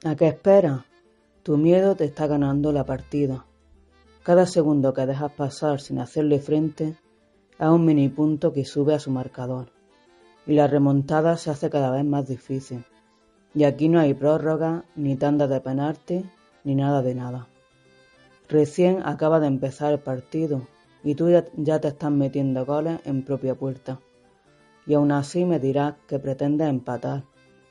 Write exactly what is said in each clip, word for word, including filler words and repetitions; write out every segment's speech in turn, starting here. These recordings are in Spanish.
¿A qué esperas? Tu miedo te está ganando la partida. Cada segundo que dejas pasar sin hacerle frente es un mini punto que sube a su marcador, y la remontada se hace cada vez más difícil. Y aquí no hay prórroga, ni tanda de penalti, ni nada de nada. Recién acaba de empezar el partido y tú ya, ya te estás metiendo goles en propia puerta. Y aún así me dirás que pretendes empatar.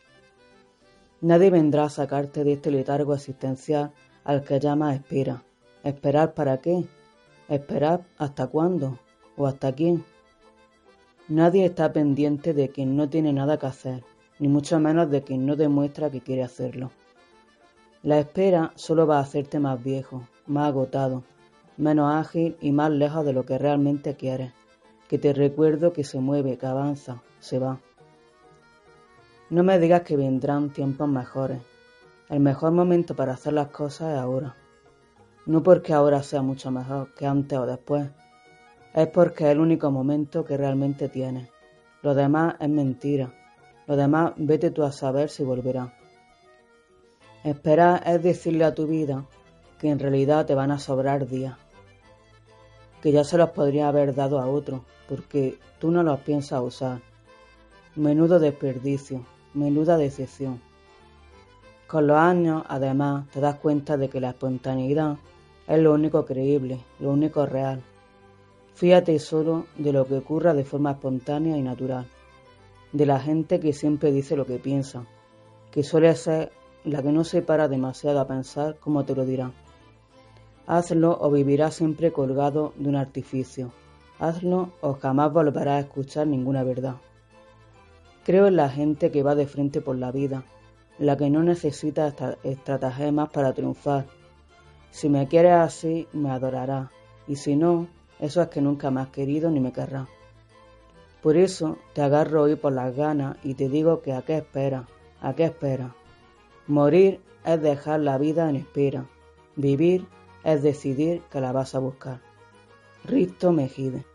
Nadie vendrá a sacarte de este letargo existencial al que llamas espera. ¿Esperar para qué? ¿Esperar hasta cuándo? ¿O hasta quién? Nadie está pendiente de quien no tiene nada que hacer, ni mucho menos de quien no demuestra que quiere hacerlo. La espera solo va a hacerte más viejo, más agotado, menos ágil y más lejos de lo que realmente quieres, que te recuerdo que se mueve, que avanza, se va. No me digas que vendrán tiempos mejores. El mejor momento para hacer las cosas es ahora. No porque ahora sea mucho mejor que antes o después. Es porque es el único momento que realmente tienes. Lo demás es mentira. Lo demás vete tú a saber si volverá. Esperar es decirle a tu vida que en realidad te van a sobrar días. Que ya se los podría haber dado a otro, porque tú no los piensas usar. Menudo desperdicio. Menuda decepción. Con los años, además, te das cuenta de que la espontaneidad es lo único creíble, lo único real. Fíjate solo de lo que ocurra de forma espontánea y natural, de la gente que siempre dice lo que piensa, que suele ser la que no se para demasiado a pensar cómo te lo dirá. Hazlo o vivirás siempre colgado de un artificio. Hazlo o jamás volverás a escuchar ninguna verdad. Creo en la gente que va de frente por la vida, la que no necesita estratagemas para triunfar. Si me quieres así, me adorarás, y si no, eso es que nunca me has querido ni me querrás. Por eso te agarro hoy por las ganas y te digo que a qué esperas, a qué esperas. Morir es dejar la vida en espera, vivir es decidir que la vas a buscar. Risto Mejide.